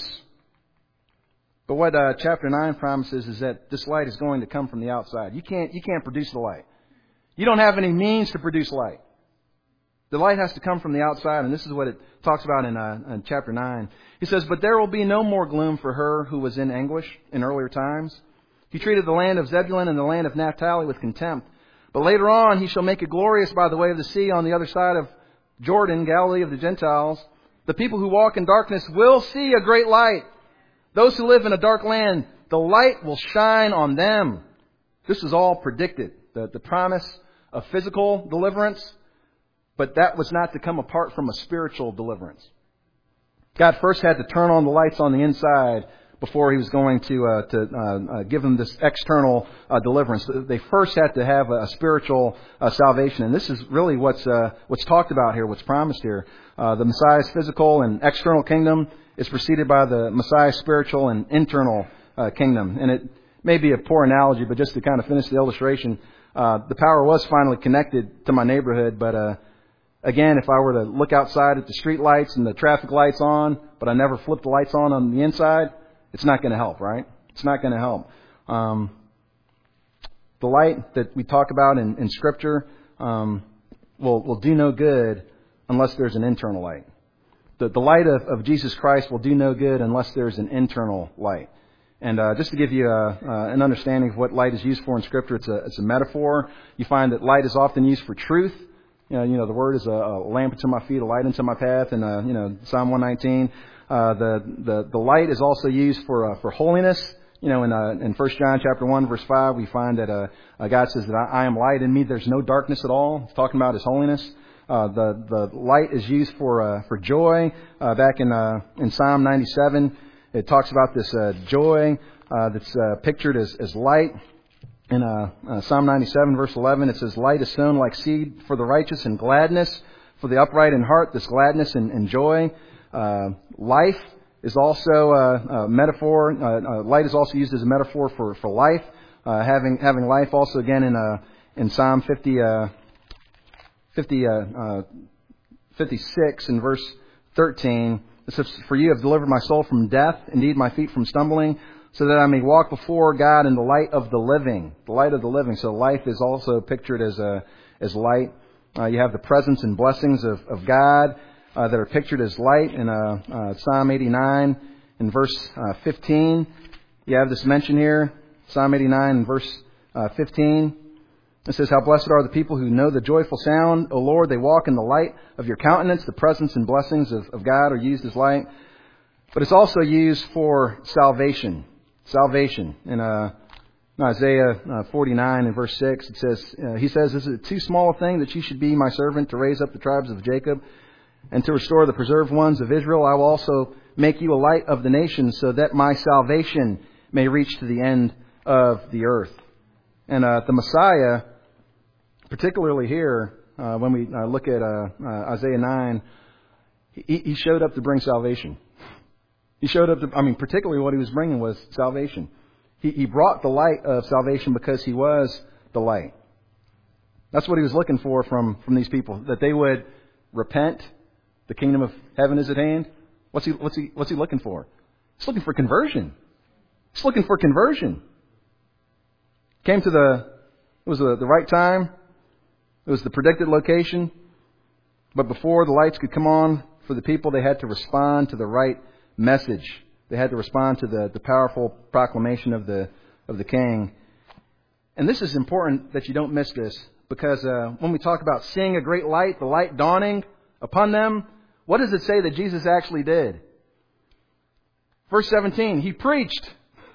But what uh, chapter nine promises is that this light is going to come from the outside. You can't you can't produce the light. You don't have any means to produce light. The light has to come from the outside, and this is what it talks about in, uh, in chapter nine. He says, "But there will be no more gloom for her who was in anguish in earlier times. He treated the land of Zebulun and the land of Naphtali with contempt. But later on he shall make it glorious by the way of the sea on the other side of Jordan, Galilee of the Gentiles. The people who walk in darkness will see a great light. Those who live in a dark land, the light will shine on them." This is all predicted. The, the promise of physical deliverance, but that was not to come apart from a spiritual deliverance. God first had to turn on the lights on the inside before he was going to uh, to uh, uh, give them this external uh, deliverance. They first had to have a, a spiritual uh, salvation, and this is really what's uh, what's talked about here, what's promised here. Uh, the Messiah's physical and external kingdom is preceded by the Messiah's spiritual and internal uh, kingdom. And it may be a poor analogy, but just to kind of finish the illustration, uh, the power was finally connected to my neighborhood, but uh, again, if I were to look outside at the street lights and the traffic lights on, but I never flipped the lights on on the inside, it's not going to help, right? It's not going to help. Um, the light that we talk about in, in Scripture um, will, will do no good unless there's an internal light. The, the light of, of Jesus Christ will do no good unless there's an internal light. And uh, just to give you a, uh, an understanding of what light is used for in Scripture, it's a, it's a metaphor. You find that light is often used for truth. You know, you know the word is a, a lamp unto my feet, a light unto my path, and uh, you know Psalm one nineteen. Uh, the, the, the light is also used for, uh, for holiness. You know, in, uh, in First John chapter one, verse five, we find that, uh, uh God says that I, I am light, in me there's no darkness at all. It's talking about his holiness. Uh, the, the light is used for, uh, for joy. Uh, back in, uh, in Psalm ninety-seven, it talks about this, uh, joy, uh, that's, uh, pictured as, as light. In, uh, uh, Psalm ninety-seven, verse eleven, it says, "Light is sown like seed for the righteous, and gladness for the upright in heart," this gladness and, and joy. Uh, life is also a, a metaphor. Uh, uh, light is also used as a metaphor for, for life. Uh, having having life also again in uh, in Psalm fifty, uh, fifty, uh, uh, fifty-six in verse thirteen. It says, "For you have delivered my soul from death, indeed my feet from stumbling, so that I may walk before God in the light of the living." The light of the living. So life is also pictured as a as light. Uh, you have the presence and blessings of, of God. Uh, that are pictured as light in uh, uh, Psalm eighty-nine in verse uh, fifteen. You have this mention here, Psalm eighty-nine in verse uh, fifteen. It says, "How blessed are the people who know the joyful sound, O Lord, they walk in the light of your countenance." The presence and blessings of, of God are used as light. But it's also used for salvation. Salvation. In uh, Isaiah uh, forty-nine and verse six, it says, uh, he says, "Is it too small a thing that you should be my servant to raise up the tribes of Jacob and to restore the preserved ones of Israel? I will also make you a light of the nations so that my salvation may reach to the end of the earth." And uh, the Messiah, particularly here, uh, when we uh, look at uh, uh, Isaiah nine, he, he showed up to bring salvation. He showed up to, I mean, particularly what he was bringing was salvation. He, he brought the light of salvation because he was the light. That's what he was looking for from, from these people, that they would repent. The kingdom of heaven is at hand. What's he, what's he, what's he looking for? He's looking for conversion. He's looking for conversion. Came to the, it was the, the right time. It was the predicted location. But before the lights could come on for the people, they had to respond to the right message. They had to respond to the, the powerful proclamation of the of the King. And this is important that you don't miss this, because uh, when we talk about seeing a great light, the light dawning upon them, what does it say that Jesus actually did? Verse seventeen, he preached.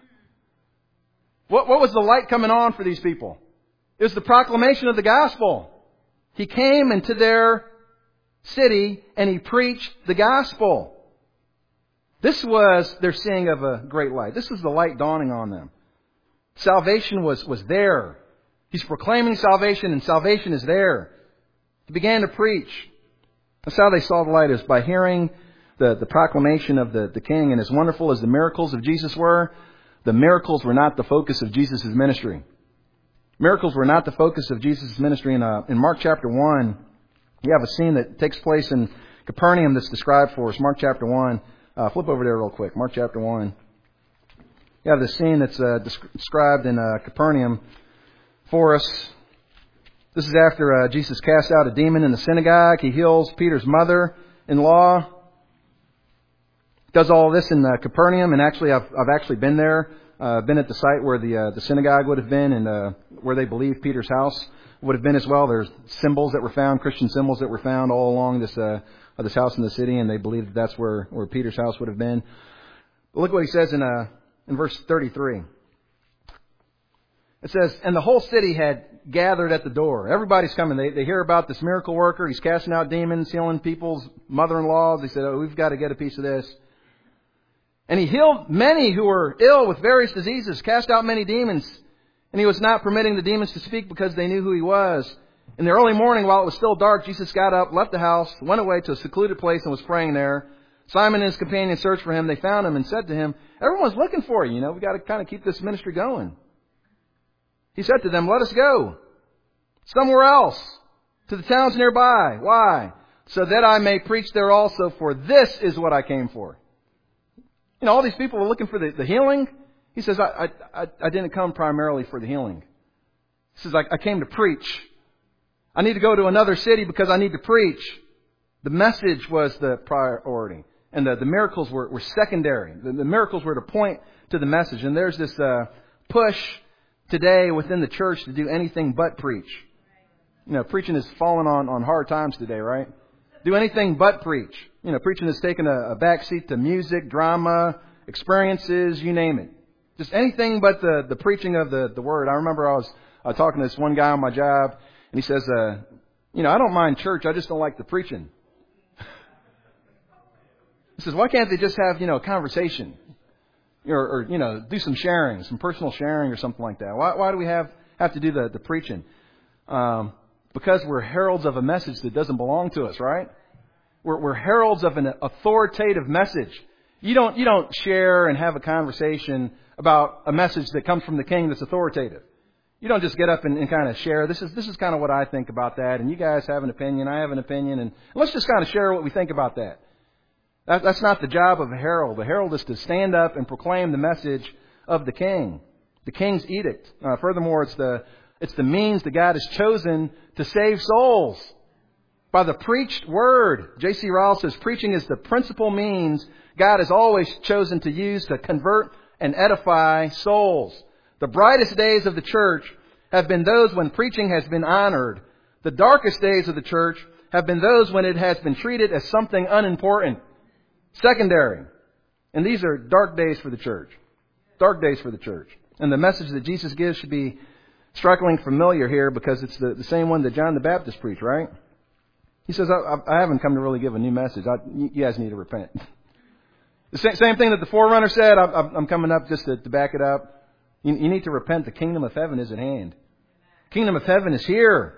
What, what was the light coming on for these people? It was the proclamation of the gospel. He came into their city and he preached the gospel. This was their seeing of a great light. This was the light dawning on them. Salvation was, was there. He's proclaiming salvation, and salvation is there. He began to preach. That's how they saw the light, is by hearing the, the proclamation of the, the King. And as wonderful as the miracles of Jesus were, the miracles were not the focus of Jesus' ministry. Miracles were not the focus of Jesus' ministry. In, uh, in Mark chapter one, you have a scene that takes place in Capernaum that's described for us. Mark chapter one. Uh, flip over there real quick. Mark chapter one. You have this scene that's uh, described in uh, Capernaum for us. This is after uh, Jesus casts out a demon in the synagogue. He heals Peter's mother-in-law. Does all this in uh, Capernaum, and actually, I've I've actually been there. Uh, I've been at the site where the uh, the synagogue would have been, and uh, where they believe Peter's house would have been as well. There's symbols that were found, Christian symbols that were found all along this uh, of this house in the city, and they believe that that's where, where Peter's house would have been. But look what he says in uh, in verse thirty-three. It says, "And the whole city had gathered at the door." Everybody's coming. They they hear about this miracle worker. He's casting out demons, healing people's mother-in-laws. They said, "Oh, we've got to get a piece of this." And he healed many who were ill with various diseases, cast out many demons. And he was not permitting the demons to speak because they knew who he was. In the early morning, while it was still dark, Jesus got up, left the house, went away to a secluded place and was praying there. Simon and his companion searched for him. They found him and said to him, "Everyone's looking for you. You know, we've got to kind of keep this ministry going." He said to them, "Let us go somewhere else, to the towns nearby." Why? "So that I may preach there also, for this is what I came for." You know, all these people were looking for the, the healing. He says, I, I, I didn't come primarily for the healing. He says, I, I came to preach. I need to go to another city because I need to preach. The message was the priority. And the, the miracles were, were secondary. The, the miracles were to point to the message. And there's this uh, push today within the church to do anything but preach. You know, preaching has fallen on, on hard times today, right? Do anything but preach. You know, preaching has taken a, a backseat to music, drama, experiences, you name it. Just anything but the, the preaching of the, the Word. I remember I was uh, talking to this one guy on my job, and he says, uh, you know, I don't mind church, I just don't like the preaching. He says, why can't they just have, you know, a conversation? Or, or, you know, do some sharing, some personal sharing or something like that. Why, why do we have, have to do the, the preaching? Um, because we're heralds of a message that doesn't belong to us, right? We're, we're heralds of an authoritative message. You don't, you don't share and have a conversation about a message that comes from the King that's authoritative. You don't just get up and, and kind of share. This is, this is kind of what I think about that. And you guys have an opinion. I have an opinion. And let's just kind of share what we think about that. that. That's not the job of a herald. The herald is to stand up and proclaim the message of the King. The King's edict. Uh, furthermore, it's the, it's the means that God has chosen to save souls. By the preached word. J C Ryle says preaching is the principal means God has always chosen to use to convert and edify souls. The brightest days of the church have been those when preaching has been honored. The darkest days of the church have been those when it has been treated as something unimportant, secondary. And these are dark days for the church. Dark days for the church. And the message that Jesus gives should be strikingly familiar here because it's the, the same one that John the Baptist preached, right? He says, I, I haven't come to really give a new message. I, you guys need to repent. The same, same thing that the forerunner said, I, I'm coming up just to, to back it up. You, you need to repent. The kingdom of heaven is at hand. Kingdom of heaven is here.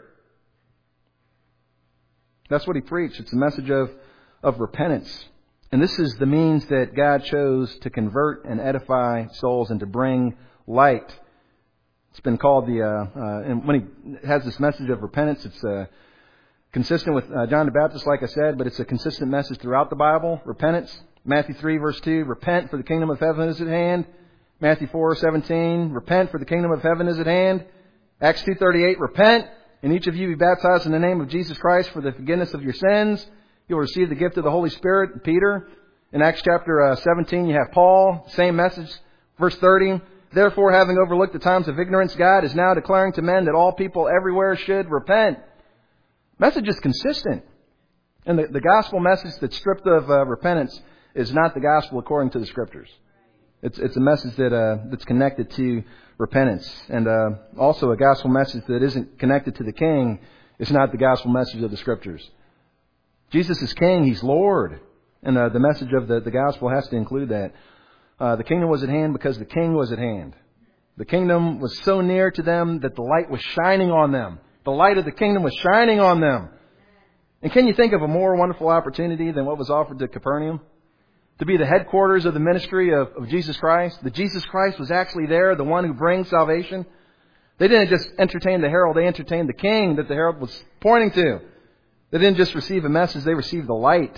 That's what he preached. It's a message of, of repentance. And this is the means that God chose to convert and edify souls and to bring light. It's been called the, uh, uh, and when he has this message of repentance, it's uh, consistent with uh, John the Baptist, like I said, but it's a consistent message throughout the Bible. Repentance. Matthew three, verse two, repent, for the kingdom of heaven is at hand. Matthew four, seventeen, repent, for the kingdom of heaven is at hand. Acts two, thirty-eight, repent, and each of you be baptized in the name of Jesus Christ for the forgiveness of your sins. You'll receive the gift of the Holy Spirit. Peter. In Acts chapter uh, seventeen, you have Paul, same message. Verse thirty, therefore, having overlooked the times of ignorance, God is now declaring to men that all people everywhere should repent. Message is consistent. And the, the gospel message that's stripped of uh, repentance is not the gospel according to the Scriptures. It's, it's a message that uh, that's connected to repentance. And uh, also a gospel message that isn't connected to the King is not the gospel message of the Scriptures. Jesus is King. He's Lord. And uh, the message of the, the gospel has to include that. Uh, the kingdom was at hand because the King was at hand. The kingdom was so near to them that the light was shining on them. The light of the kingdom was shining on them. And can you think of a more wonderful opportunity than what was offered to Capernaum? To be the headquarters of the ministry of, of Jesus Christ. That Jesus Christ was actually there, the one who brings salvation. They didn't just entertain the herald, they entertained the King that the herald was pointing to. They didn't just receive a message, they received the light.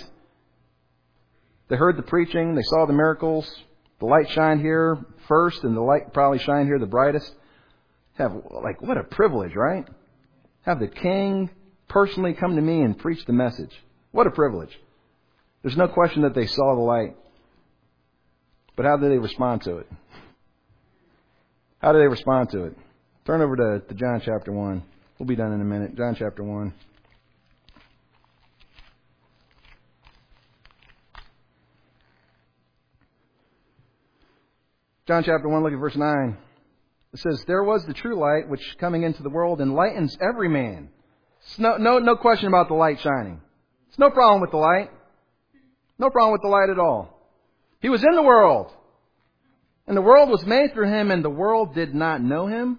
They heard the preaching, they saw the miracles. The light shined here first, and the light probably shined here the brightest. Have, like, what a privilege, right? Have the King personally come to me and preach the message. What a privilege. There's no question that they saw the light. But how did they respond to it? How did they respond to it? Turn over to, to John chapter one. We'll be done in a minute. John chapter one. John chapter one, look at verse nine. It says, there was the true light, which coming into the world enlightens every man. It's no, no, no question about the light shining. It's no problem with the light. No problem with the light at all. He was in the world. And the world was made through him, and the world did not know him.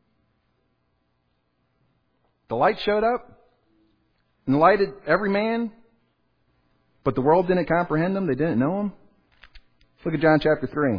The light showed up, enlightened every man, but the world didn't comprehend him. They didn't know him. Look at John chapter three.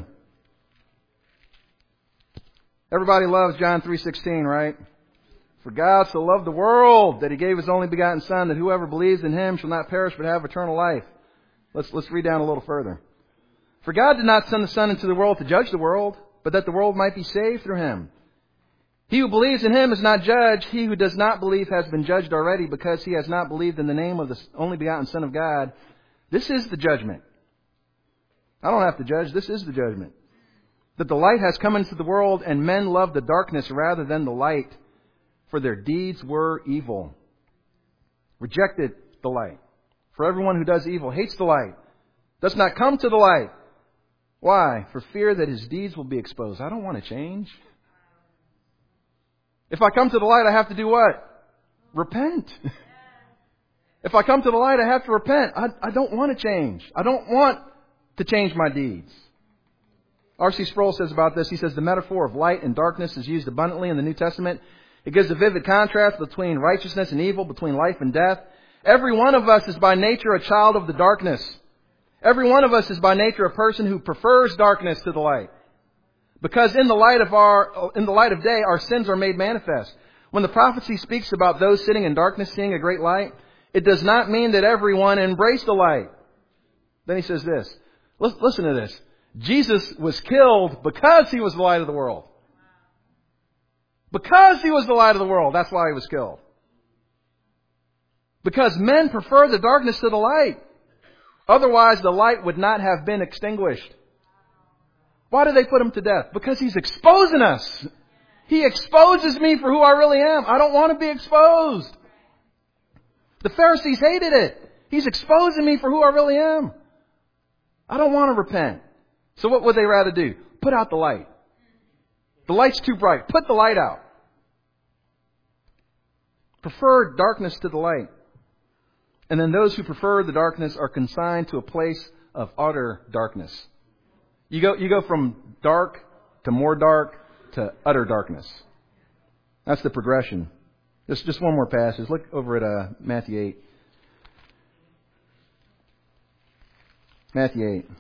Everybody loves John three sixteen, right? For God so loved the world that he gave his only begotten Son, that whoever believes in him shall not perish but have eternal life. Let's, let's read down a little further. For God did not send the Son into the world to judge the world, but that the world might be saved through him. He who believes in him is not judged. He who does not believe has been judged already, because he has not believed in the name of the only begotten Son of God. This is the judgment. I don't have to judge. This is the judgment. That the light has come into the world, and men love the darkness rather than the light, for their deeds were evil. Rejected the light. For everyone who does evil hates the light, does not come to the light. Why? For fear that his deeds will be exposed. I don't want to change. If I come to the light, I have to do what? Repent. If I come to the light, I have to repent. I, I don't want to change. I don't want to change my deeds. R C Sproul says about this, he says, the metaphor of light and darkness is used abundantly in the New Testament. It gives a vivid contrast between righteousness and evil, between life and death. Every one of us is by nature a child of the darkness. Every one of us is by nature a person who prefers darkness to the light. Because in the light of our, in the light of day, our sins are made manifest. When the prophecy speaks about those sitting in darkness seeing a great light, it does not mean that everyone embraced the light. Then he says this. Listen to this. Jesus was killed because he was the light of the world. Because he was the light of the world, that's why he was killed. Because men prefer the darkness to the light. Otherwise, the light would not have been extinguished. Why did they put him to death? Because he's exposing us. He exposes me for who I really am. I don't want to be exposed. The Pharisees hated it. He's exposing me for who I really am. I don't want to repent. So what would they rather do? Put out the light. The light's too bright. Put the light out. Prefer darkness to the light. And then those who prefer the darkness are consigned to a place of utter darkness. You go, you go from dark to more dark to utter darkness. That's the progression. Just, just one more passage. Look over at uh, Matthew eight. Matthew eight.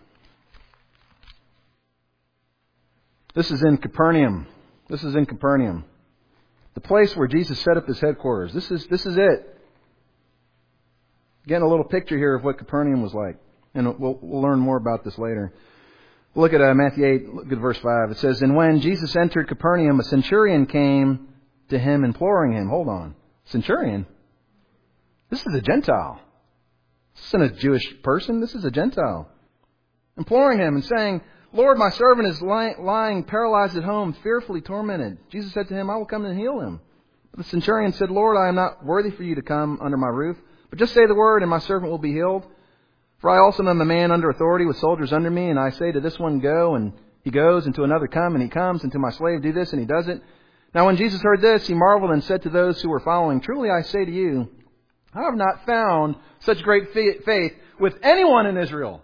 This is in Capernaum. This is in Capernaum. The place where Jesus set up his headquarters. This is, this is it. Getting a little picture here of what Capernaum was like. And we'll, we'll learn more about this later. Look at uh, Matthew eight, look at verse five. It says, "And when Jesus entered Capernaum, a centurion came to him imploring him." Hold on. Centurion? This is a Gentile. This isn't a Jewish person. This is a Gentile. Imploring him and saying, "Lord, my servant is lying, lying paralyzed at home, fearfully tormented." Jesus said to him, "I will come and heal him." But the centurion said, "Lord, I am not worthy for you to come under my roof, but just say the word and my servant will be healed. For I also am a man under authority with soldiers under me, and I say to this one, go, and he goes, and to another, come, and he comes, and to my slave, do this, and he does it." Now when Jesus heard this, he marveled and said to those who were following, "Truly I say to you, I have not found such great faith with anyone in Israel."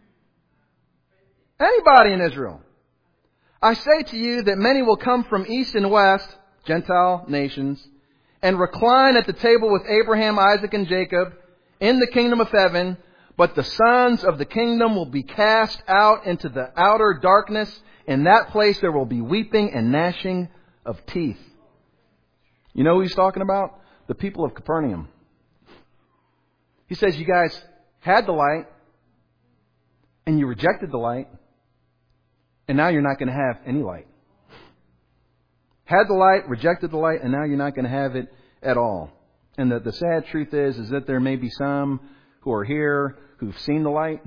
Anybody in Israel. "I say to you that many will come from east and west," Gentile nations, "and recline at the table with Abraham, Isaac, and Jacob in the kingdom of heaven. But the sons of the kingdom will be cast out into the outer darkness. In that place there will be weeping and gnashing of teeth." You know who he's talking about? The people of Capernaum. He says, you guys had the light, and you rejected the light, and now you're not going to have any light. Had the light, rejected the light, and now you're not going to have it at all. And the, the sad truth is, is that there may be some who are here who've seen the light,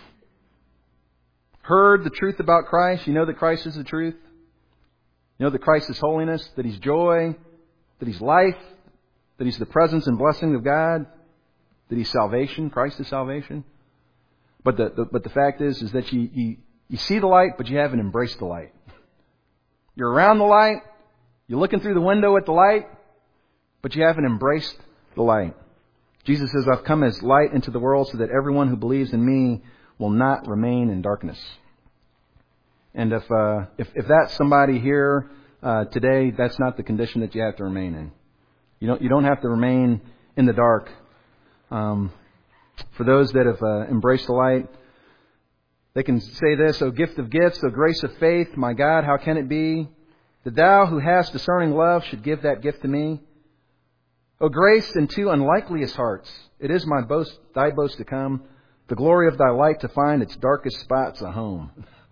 heard the truth about Christ. You know that Christ is the truth. You know that Christ is holiness, that He's joy, that He's life, that He's the presence and blessing of God, that He's salvation. Christ is salvation. But the, the but the fact is, is that you, you you see the light, but you haven't embraced the light. You're around the light. You're looking through the window at the light, but you haven't embraced the light. Jesus says, "I've come as light into the world so that everyone who believes in me will not remain in darkness." And if uh, if, if that's somebody here uh, today, that's not the condition that you have to remain in. You don't you don't have to remain in the dark. Um, for those that have uh, embraced the light, they can say this: "O gift of gifts, O grace of faith, my God, how can it be that Thou who hast discerning love should give that gift to me? O grace into unlikeliest hearts, it is my boast, Thy boast to come, the glory of Thy light to find its darkest spots a home."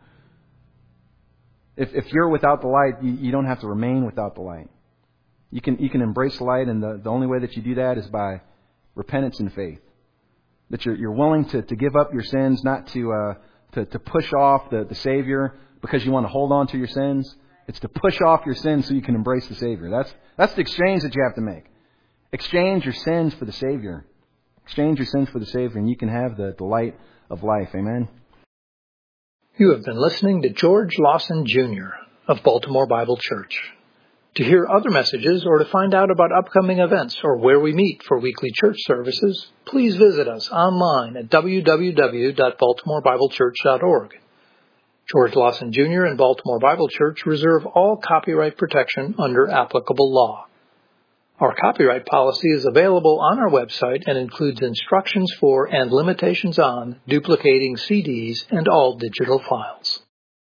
If, if you're without the light, you, you don't have to remain without the light. You can you can embrace the light, and the, the only way that you do that is by repentance and faith. That you're you're willing to, to give up your sins, not to uh, to, to push off the, the Savior because you want to hold on to your sins. It's to push off your sins so you can embrace the Savior. That's that's the exchange that you have to make. Exchange your sins for the Savior. Exchange your sins for the Savior, and you can have the, the light of life. Amen. You have been listening to George Lawson Junior of Baltimore Bible Church. To hear other messages or to find out about upcoming events or where we meet for weekly church services, please visit us online at w w w dot baltimore bible church dot org. George Lawson Junior and Baltimore Bible Church reserve all copyright protection under applicable law. Our copyright policy is available on our website and includes instructions for and limitations on duplicating C Ds and all digital files.